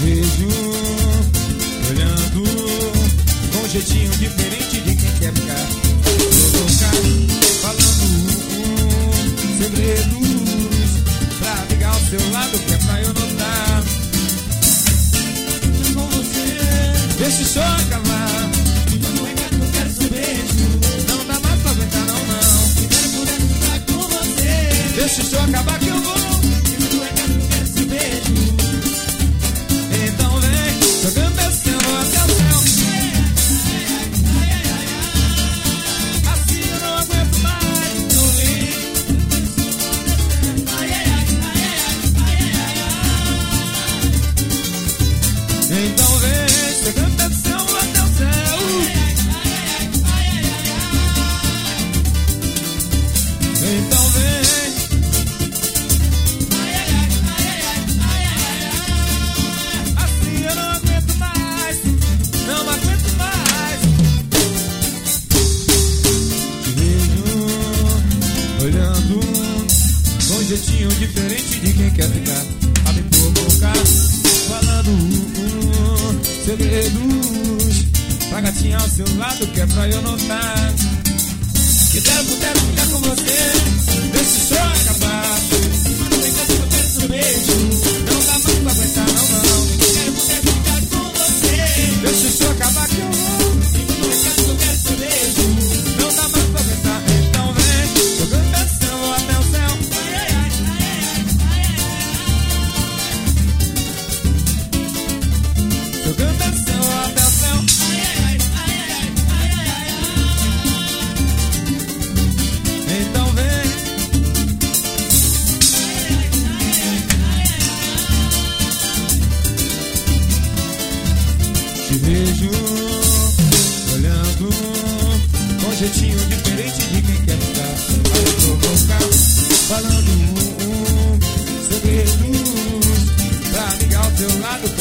vejo olhando com um jeitinho diferente de quem quer ficar. Provocar, falando segredos pra ligar ao seu lado, que é pra eu notar. Com você, deixa o show acabar. Não é que eu quero seu beijo. Não dá mais pra aguentar, não, não. Se quero poder ficar com você. Deixa o show acabar que eu vou. Não é que eu quero seu beijo. Então vem, jogando descendo até o céu. Assim eu não aguento mais. Não ligo. Então vem, jogando descendo até o céu. Então vem. Assim eu não aguento mais. Não aguento mais. Te vejo olhando com um jeitinho diferente de quem quer ficar. A me provocar, falando segredos pra gatinha ao seu lado, que é pra eu notar. Que quero poder ficar com você. Deixa o show acabar. Não é que eu quero seu beijo. Não dá mais pra aguentar, não, não. Quero poder ficar com você. Deixa o show acabar que eu vou. Não é que eu quero seu beijo. Não dá mais pra aguentar. Então vem, jogando pressão até o céu. Jogando pressão até o céu. Então vem. Te vejo olhando com um jeitinho diferente de quem quer ficar. Vai provocar, falando segredos pra ligar ao teu lado,